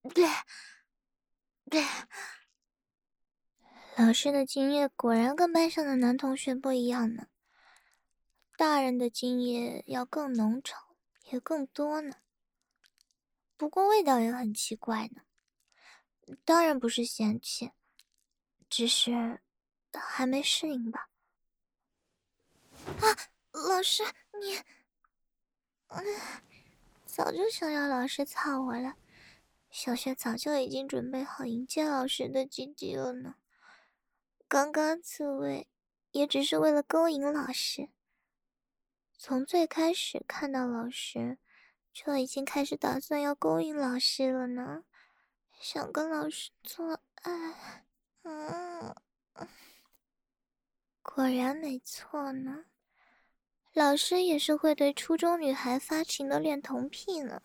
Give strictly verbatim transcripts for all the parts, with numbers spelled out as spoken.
对对，老师的精液果然跟班上的男同学不一样呢。大人的精液要更浓稠，也更多呢。不过味道也很奇怪呢。当然不是嫌弃，只是还没适应吧。啊，老师，你，嗯，早就想要老师操我了。小学早就已经准备好迎接老师的鸡鸡了呢。刚刚自慰，也只是为了勾引老师。从最开始看到老师，就已经开始打算要勾引老师了呢。想跟老师做爱，嗯，果然没错呢。老师也是会对初中女孩发情的恋童癖呢。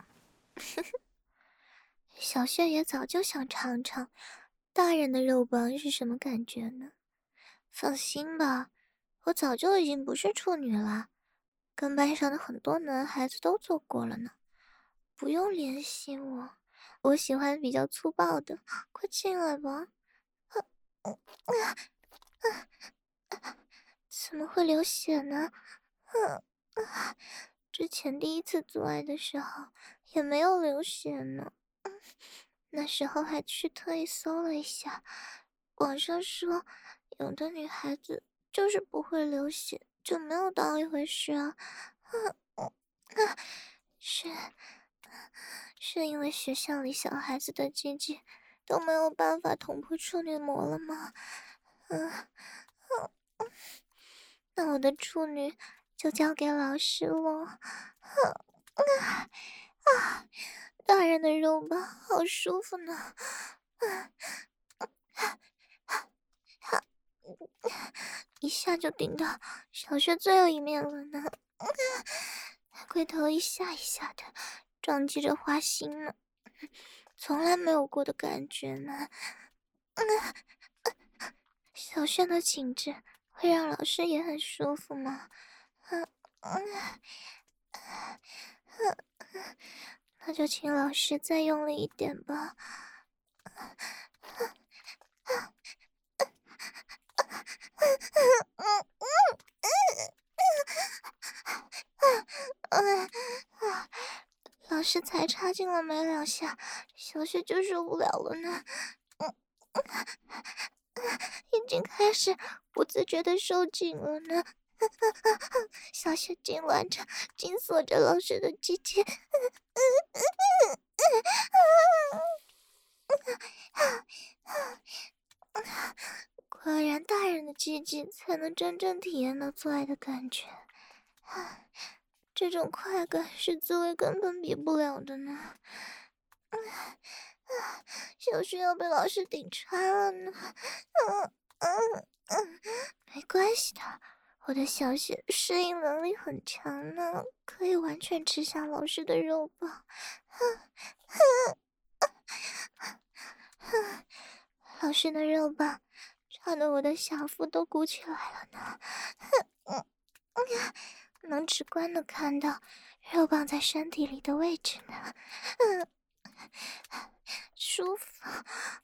小谢也早就想尝尝大人的肉棒是什么感觉呢。放心吧，我早就已经不是处女了，跟班上的很多男孩子都做过了呢。不用联系我，我喜欢比较粗暴的，快进来吧。啊啊啊！怎么会流血呢？啊啊！之前第一次做爱的时候也没有流血呢。那时候还去特意搜了一下，网上说有的女孩子就是不会流血，就没有当一回事啊。啊啊！是是因为学校里小孩子的鸡鸡都没有办法捅破处女膜了吗？嗯、啊，那我的处女就交给老师了。啊啊啊！大人的肉棒好舒服呢。啊啊！一下就顶到小学最后一面了呢。啊，龟头一下一下的撞击着花心呢，从来没有过的感觉呢。嗯，小轩的景致会让老师也很舒服吗？嗯嗯嗯，那就请老师再用力一点吧。老师才插进了没两下，小雪就受不了了呢。嗯，已经开始不自觉的收紧了呢。小雪紧挽着、紧锁着老师的鸡鸡。果然，大人的鸡鸡才能真正体验到做爱的感觉。这种快感是自慰根本比不了的呢。小雪要被老师顶穿了呢。嗯嗯嗯，没关系的，我的小雪适应能力很强呢，可以完全吃下老师的肉棒。老师的肉棒插得我的小腹都鼓起来了呢。嗯嗯，能直观的看到肉棒在身体里的位置呢。嗯，舒服啊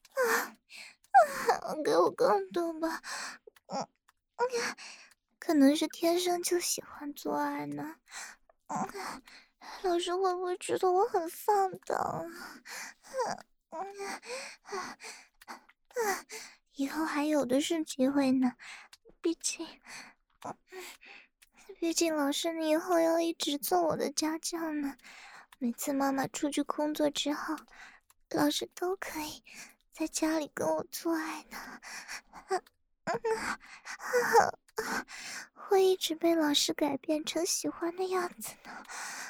啊！给我更多吧。嗯嗯，可能是天生就喜欢做爱呢。嗯，老师会不会觉得我很放荡啊？嗯嗯嗯，以后还有的是机会呢。毕竟，嗯，毕竟老师你以后要一直做我的家教呢。每次妈妈出去工作之后，老师都可以在家里跟我做爱呢。嗯嗯，会一直被老师改变成喜欢的样子呢。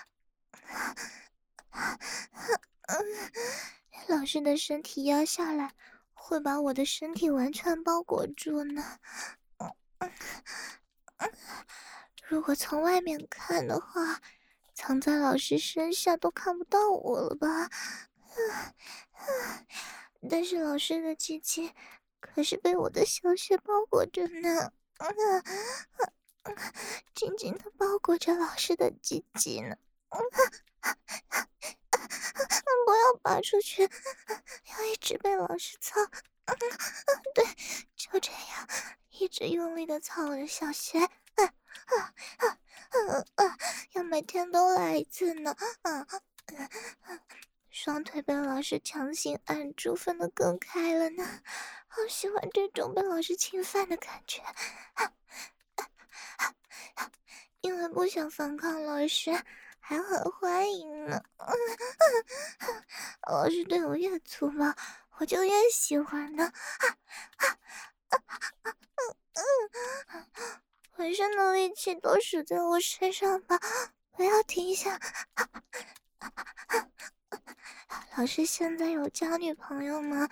嗯，老师的身体压下来，会把我的身体完全包裹住呢。嗯嗯嗯，如果从外面看的话，藏在老师身下都看不到我了吧？嗯嗯，但是老师的鸡鸡可是被我的小穴包裹着呢。嗯嗯嗯，紧紧的包裹着老师的鸡鸡呢。嗯不要拔出去，要一直被老师操。对，就这样，一直用力的操我的小穴。啊啊啊啊啊！要每天都来一次呢。啊啊啊！双腿被老师强行按住，分得更开了呢。好喜欢这种被老师侵犯的感觉。啊啊啊啊！因为不想反抗老师，还很欢迎呢。啊啊啊！老师对我越粗暴，我就越喜欢呢。啊啊啊啊啊！嗯，浑身的力气都使在我身上吧，不要停下。啊啊啊！老师现在有交女朋友吗？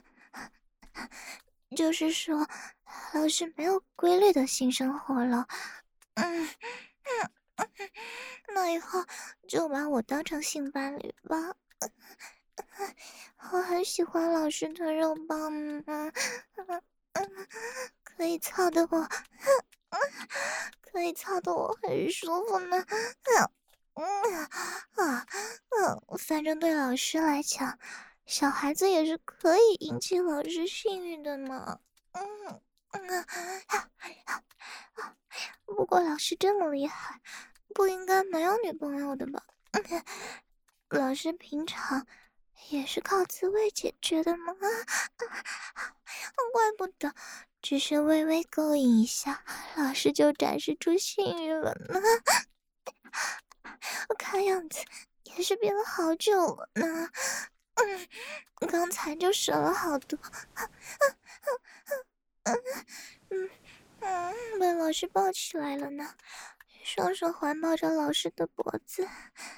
就是说，老师没有规律的性生活了。嗯嗯嗯，那以后就把我当成性伴侣吧。我很喜欢老师的肉棒，嗯嗯嗯，可以操的我，可以操的我很舒服呢。嗯啊嗯，反正对老师来讲，小孩子也是可以引起老师性欲的嘛。嗯嗯啊啊啊！不过老师这么厉害，不应该没有女朋友的吧？嗯，老师平常也是靠自慰解决的吗？怪不得，只是微微勾引一下，老师就展示出性欲了呢。看样子也是憋了好久了呢。嗯，刚才就省了好多。嗯嗯嗯，被老师抱起来了呢，双手环抱着老师的脖子。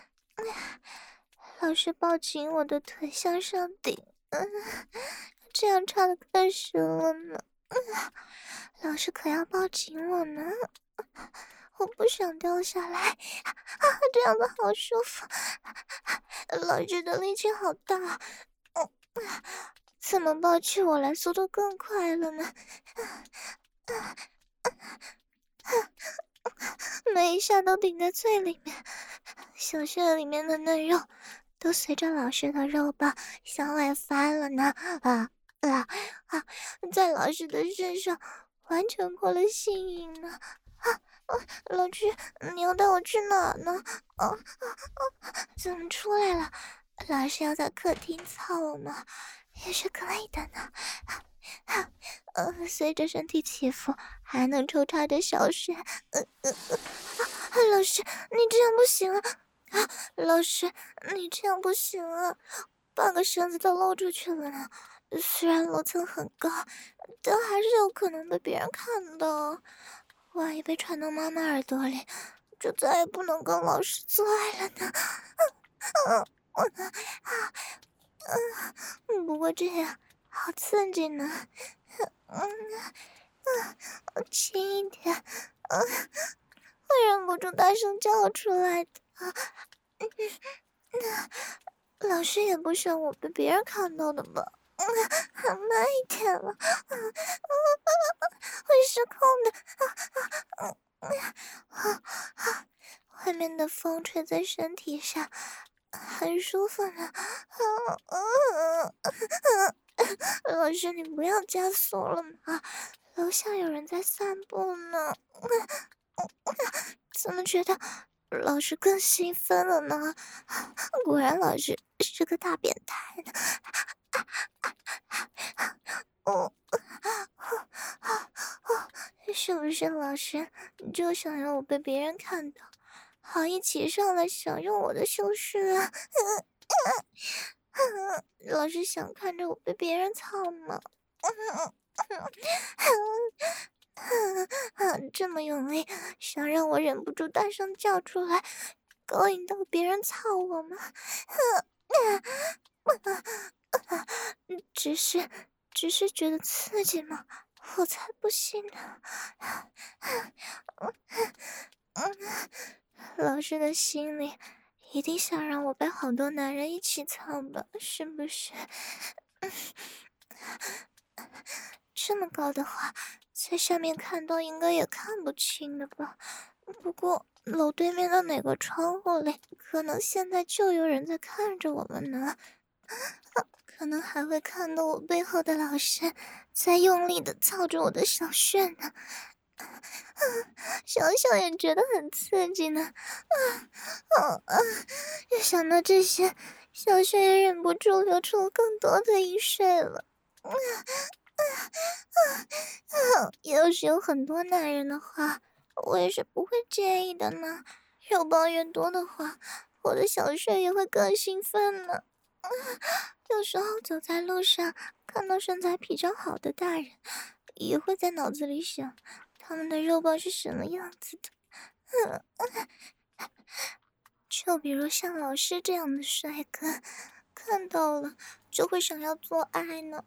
老师抱紧我的腿向上顶，嗯，这样插的更深了呢。嗯，老师可要抱紧我呢，我不想掉下来。啊，这样子好舒服。老师的力气好大，嗯，怎么抱起我来速度更快了呢？每一下都顶在最里面，小穴里面的嫩肉都随着老师的肉棒向外翻了呢。啊啊啊！在老师的身上完全过了性瘾呢。啊啊！老师，你要带我去哪呢？啊啊啊！怎么出来了？老师要在客厅操我吗？也是可以的呢。啊，呃，随着身体起伏，还能抽插着小穴。呃呃呃，啊，老师，你这样不行啊！啊，老师，你这样不行啊！半个身子都露出去了呢。虽然楼层很高，但还是有可能被别人看到。万一被传到妈妈耳朵里，就再也不能跟老师做爱了呢。嗯嗯嗯啊嗯，不过这样好刺激呢。嗯嗯，轻一点。嗯，会忍不住大声叫出来的。嗯嗯，老师也不想我被别人看到的吧？嗯，慢一点了。嗯嗯，会失控的。嗯嗯啊啊！外面的风吹在身体上，很舒服呢。嗯嗯嗯。老师，你不要加速了嘛，楼下有人在散步呢。怎么觉得老师更兴奋了呢？果然老师是个大变态呢。哦，是不是老师就想要我被别人看到，好一起上来享用我的秀势啊？老师想看着我被别人操吗？这么用力，想让我忍不住大声叫出来，勾引到别人操我吗？只是，只是觉得刺激吗？我才不信呢！老师的心里一定想让我被好多男人一起操吧？是不是？这么高的话，在上面看到应该也看不清的吧？不过楼对面的哪个窗户里，可能现在就有人在看着我们呢。可能还会看到我背后的老师在用力的操着我的小穴呢。想想也觉得很刺激呢。啊啊啊！一想到这些，小穴也忍不住流出了更多的饮水了。啊啊啊啊！要是有很多男人的话，我也是不会介意的呢。肉包越多的话，我的小穴也会更兴奋呢。啊，有时候走在路上，看到身材比较好的大人，也会在脑子里想，他们的肉包是什么样子的。嗯嗯，就比如像老师这样的帅哥，看到了就会想要做爱呢。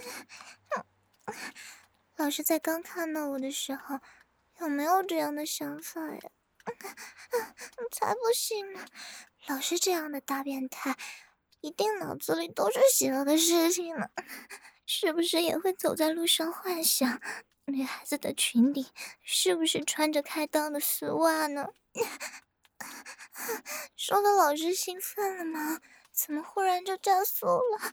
老师在刚看到我的时候，有没有这样的想法呀？才不信呢！老师这样的大变态，一定脑子里都是邪恶的事情呢。是不是也会走在路上幻想，女孩子的裙底是不是穿着开裆的丝袜呢？说的老师兴奋了吗？怎么忽然就加速了？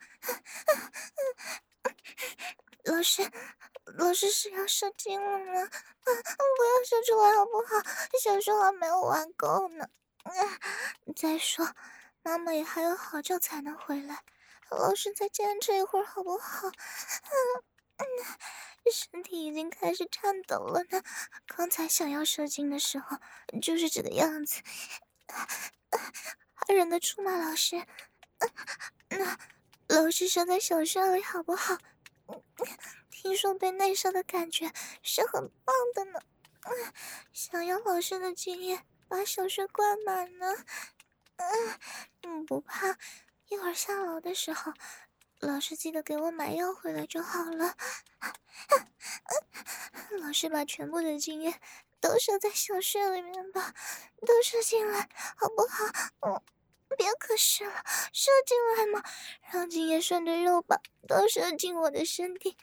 老师，老师是要射精了吗？啊，不要射出来好不好？小时候还没有玩够呢。啊，再说，妈妈也还有好久才能回来，老师再坚持一会儿好不好？嗯嗯，身体已经开始颤抖了呢。刚才想要射精的时候就是这个样子，还忍得住吗？老师，那老师射在小穴里好不好？听说被内射的感觉是很棒的呢。想要老师的经验，把小穴灌满呢。嗯，不怕，一会儿下楼的时候，老师记得给我买药回来就好了。老师把全部的经验都射在小穴里面吧，都射进来好不好？嗯，别可是了，射进来嘛，让精液顺着肉棒都射进我的身体。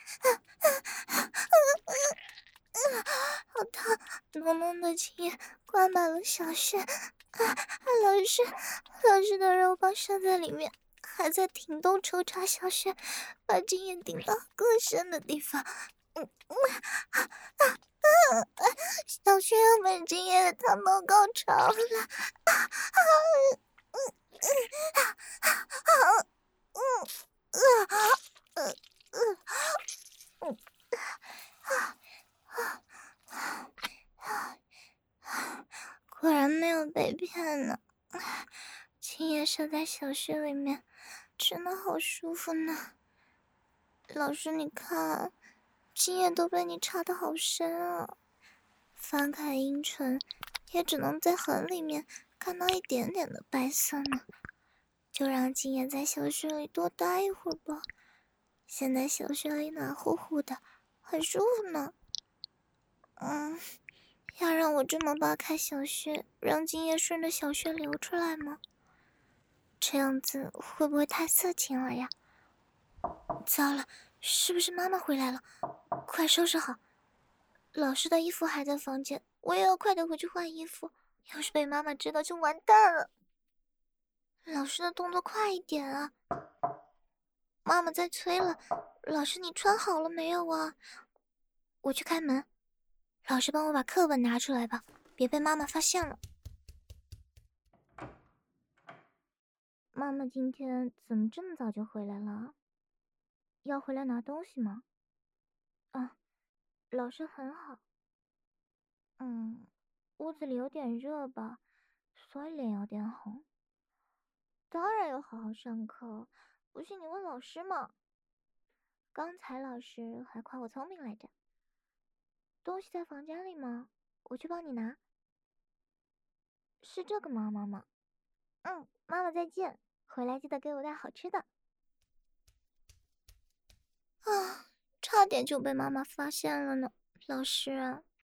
好烫，浓浓的精液灌满了小穴。啊，老师，老师的肉棒射在里面，还在停动抽插小穴，把精液顶到更深的地方。嗯嗯啊啊啊！小穴要被精液烫到高潮了。啊啊嗯嗯啊啊嗯啊嗯嗯嗯啊啊啊啊！果然没有被骗呢。精液射在小穴里面，真的好舒服呢。老师，你看，精液都被你插得好深啊！翻开阴唇，也只能在很里面看到一点点的白色呢。就让精液在小穴里多待一会儿吧。现在小穴里暖乎乎的，很舒服呢。嗯，要让我这么扒开小穴，让精液顺着小穴流出来吗？这样子会不会太色情了呀？糟了，是不是妈妈回来了？快收拾好。老师的衣服还在房间，我也要快点回去换衣服。要是被妈妈知道就完蛋了。老师的动作快一点啊！妈妈在催了。老师，你穿好了没有啊？我去开门。老师，帮我把课本拿出来吧，别被妈妈发现了。妈妈今天怎么这么早就回来了？要回来拿东西吗？啊，老师很好。嗯，屋子里有点热吧，所以脸有点红。当然要好好上课，不信你问老师嘛。刚才老师还夸我聪明来着。东西在房间里吗？我去帮你拿。是这个吗，妈妈？嗯，妈妈再见，回来记得给我带好吃的。啊，差点就被妈妈发现了呢，老师啊。